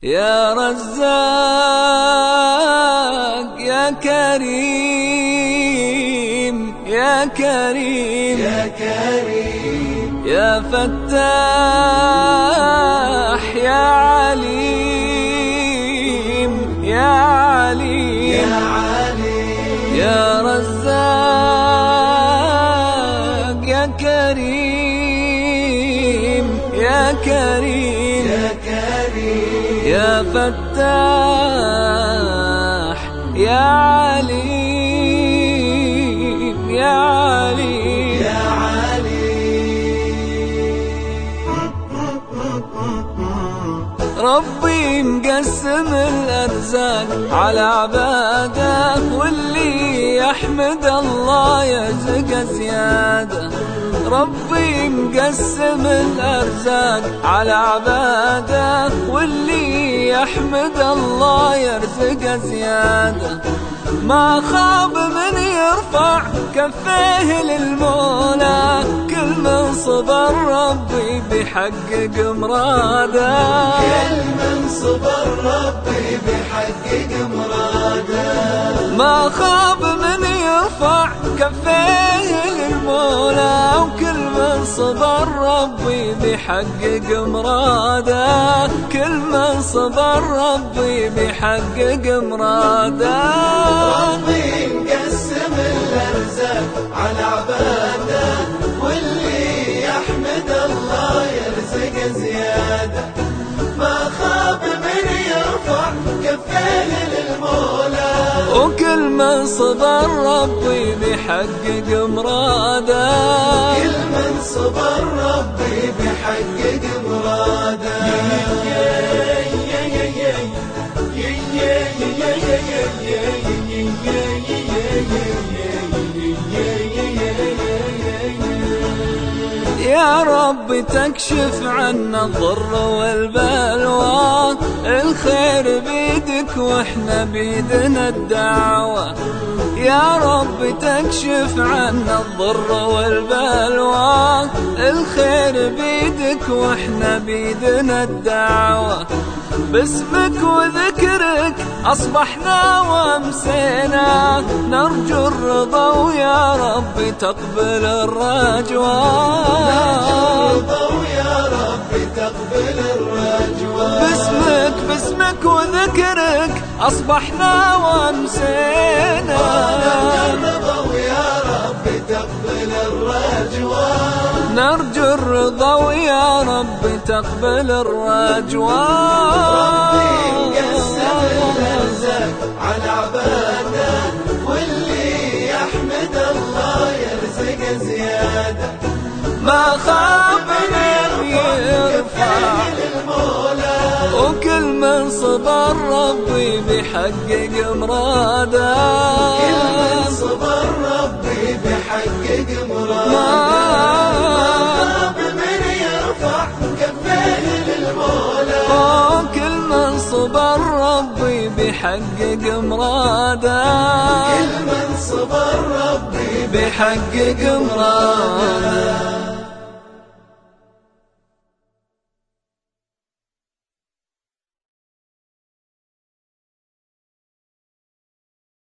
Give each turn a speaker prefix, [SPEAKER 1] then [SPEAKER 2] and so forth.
[SPEAKER 1] يا رزاق يا كريم يا كريم
[SPEAKER 2] يا كريم
[SPEAKER 1] يا فتاح يا عليم يا عليم
[SPEAKER 2] يا عليم
[SPEAKER 1] يا رزاق يا كريم يا كريم
[SPEAKER 2] يا كريم
[SPEAKER 1] يا فتاح يا عليم يا عليم
[SPEAKER 2] يا
[SPEAKER 1] ربي مقسم الأرزاق على عباده، واللي يحمد الله يرزق زيادة. ربي مقسم الأرزاق على عباده، واللي يحمد الله يرزق زيادة. ما خاب من يرفع كفيه للمولى، كل من صبر ربي بيحقق مراده.
[SPEAKER 2] كل من صبر ربي بيحقق مراده.
[SPEAKER 1] ما خاب من يرفع كفيه للمولى، وكل من صبر ربي بيحقق مراده. كل من صبر ربي بيحقق مراده.
[SPEAKER 2] ربي مقسم الأرزاق على عباده، واللي يحمد الله يرزق زيادة. ما خاب من يرفع كفيه للمولى،
[SPEAKER 1] وكل من صبر ربي بيحقق مراده.
[SPEAKER 2] كل من صبر ربي بيحقق مراده.
[SPEAKER 1] يا رب تكشف عنا الضر والبلوى، الخير بيدك واحنا بيدنا الدعوة. يا رب تكشف عنا الضر والبلوى، الخير بيدك واحنا بيدنا الدعوة. باسمك وذكرك أصبحنا وامسينا، نرجو الرضا ويا رب تقبل الرجوى. باسمك وذكرك أصبحنا وامسينا، نرجو الرضا ويا رب تقبل الرجوى.
[SPEAKER 2] ربي مقسم الأرزاق على عباده، واللي يحمد الله يرزق زيادة.
[SPEAKER 1] ما خاب من يرفع
[SPEAKER 2] للمولى،
[SPEAKER 1] وكل من صبر ربي بيحقق مراده.
[SPEAKER 2] كل من صبر ربي بيحقق مراده. ما خاب من يرفع كفيه للمولى،
[SPEAKER 1] وكل من صبر ربي بيحقق مراده.
[SPEAKER 2] كل من صبر ربي
[SPEAKER 1] بيحقق مراده.